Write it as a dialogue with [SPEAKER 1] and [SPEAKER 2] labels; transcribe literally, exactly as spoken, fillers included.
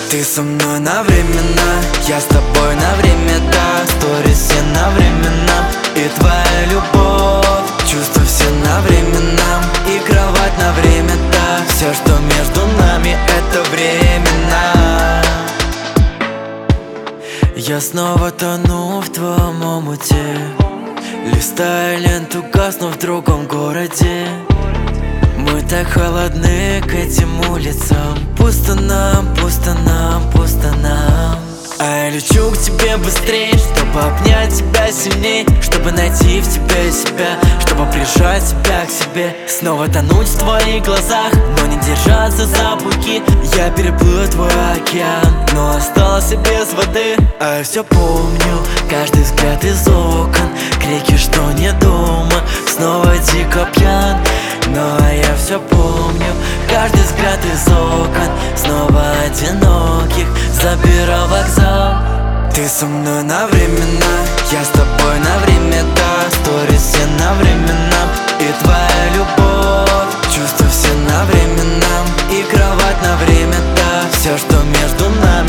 [SPEAKER 1] Ты со мной на временно, я с тобой на время, да. Сторис все на временном, и твоя любовь. Чувства все на временном, и кровать на время, да. Все, что между нами, это временно. Я снова тону в твоем омуте, листая ленту, гасну в другом городе. Мы так холодны к этим улицам. Пусто нам, пусто нам, пусто нам. А я лечу к тебе быстрее, чтобы обнять тебя сильней, чтобы найти в тебе себя, чтобы прижать тебя к себе. Снова тонуть в твоих глазах, но не держаться за буки. Я переплыл твой океан, но остался без воды. А я все помню, каждый взгляд из окон, крики, что не дома, снова дико пьян. Но я все помню, каждый взгляд из окон, снова одиноких забирал вокзал. Ты со мной на временно, я с тобой на время, да. Сторис все на временном, и твоя любовь. Чувства все на временном, и кровать на время, да. Все, что между нами.